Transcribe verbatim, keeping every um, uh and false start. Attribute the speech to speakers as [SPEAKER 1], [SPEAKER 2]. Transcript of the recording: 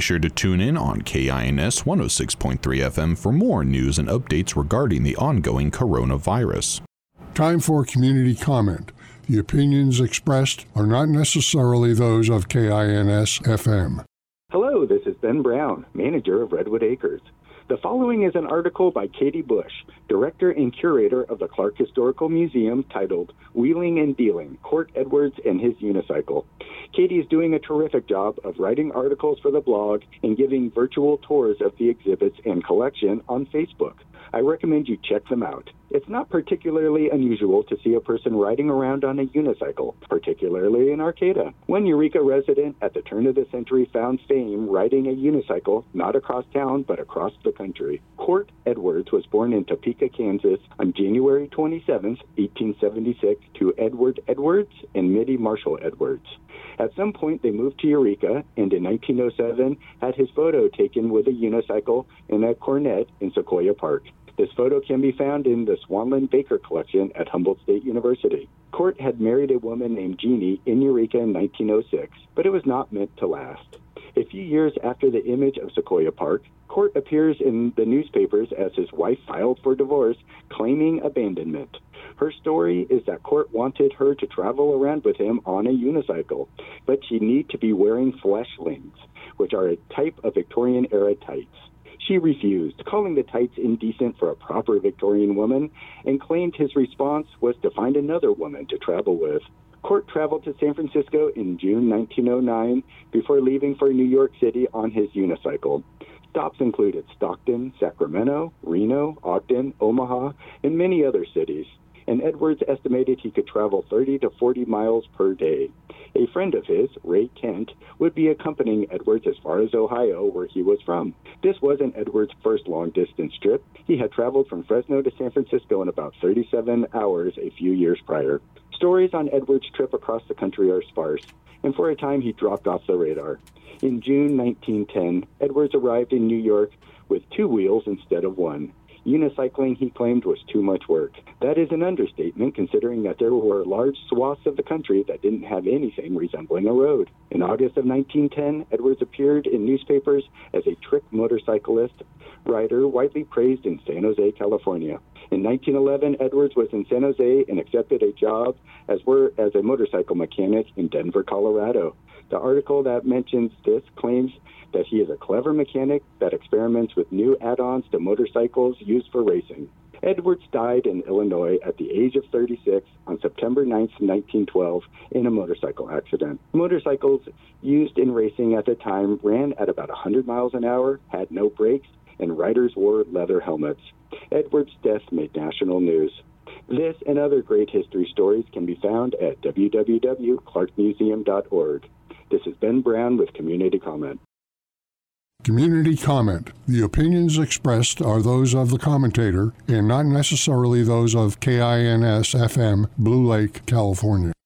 [SPEAKER 1] sure to tune in on K I N S one oh six point three F M for more news and updates regarding the ongoing coronavirus.
[SPEAKER 2] Time for community comment. The opinions expressed are not necessarily those of K I N S F M.
[SPEAKER 3] Hello, this is Ben Brown, manager of Redwood Acres. The following is an article by Katie Bush, director and curator of the Clark Historical Museum, titled Wheeling and Dealing, Court Edwards and His Unicycle. Katie is doing a terrific job of writing articles for the blog and giving virtual tours of the exhibits and collection on Facebook. I recommend you check them out. It's not particularly unusual to see a person riding around on a unicycle, particularly in Arcata. One Eureka resident at the turn of the century found fame riding a unicycle not across town but across the country. Court Edwards was born in Topeka, Kansas on January twenty-seventh, eighteen seventy-six to Edward Edwards and Mittie Marshall Edwards. At some point, they moved to Eureka, and in nineteen oh seven had his photo taken with a unicycle in a cornet in Sequoia Park. This photo can be found in the Swanland Baker collection at Humboldt State University. Court had married a woman named Jeannie in Eureka in nineteen oh six, but it was not meant to last. A few years after the image of Sequoia Park, Court appears in the newspapers as his wife filed for divorce, claiming abandonment. Her story is that Court wanted her to travel around with him on a unicycle, but she'd need to be wearing fleshlings, which are a type of Victorian-era tights. She refused, calling the tights indecent for a proper Victorian woman, and claimed his response was to find another woman to travel with. Court traveled to San Francisco in June nineteen oh nine before leaving for New York City on his unicycle. Stops included Stockton, Sacramento, Reno, Ogden, Omaha, and many other cities, and Edwards estimated he could travel thirty to forty miles per day. A friend of his, Ray Kent, would be accompanying Edwards as far as Ohio, where he was from. This wasn't Edwards' first long-distance trip. He had traveled from Fresno to San Francisco in about thirty-seven hours a few years prior. Stories on Edwards' trip across the country are sparse, and for a time he dropped off the radar. In June nineteen ten, Edwards arrived in New York with two wheels instead of one. Unicycling, he claimed, was too much work. That is an understatement, considering that there were large swaths of the country that didn't have anything resembling a road. In August of nineteen ten, Edwards appeared in newspapers as a trick motorcyclist rider widely praised in San Jose, California. In nineteen eleven, Edwards was in San Jose and accepted a job as, were, as a motorcycle mechanic in Denver, Colorado. The article that mentions this claims that he is a clever mechanic that experiments with new add-ons to motorcycles used for racing. Edwards died in Illinois at the age of thirty-six on September ninth, nineteen twelve, in a motorcycle accident. Motorcycles used in racing at the time ran at about one hundred miles an hour, had no brakes, and riders wore leather helmets. Edwards' death made national news. This and other great history stories can be found at w w w dot clark museum dot org. This is Ben Brown with Community Comment.
[SPEAKER 2] Community comment. The opinions expressed are those of the commentator and not necessarily those of K I N S F M, Blue Lake, California.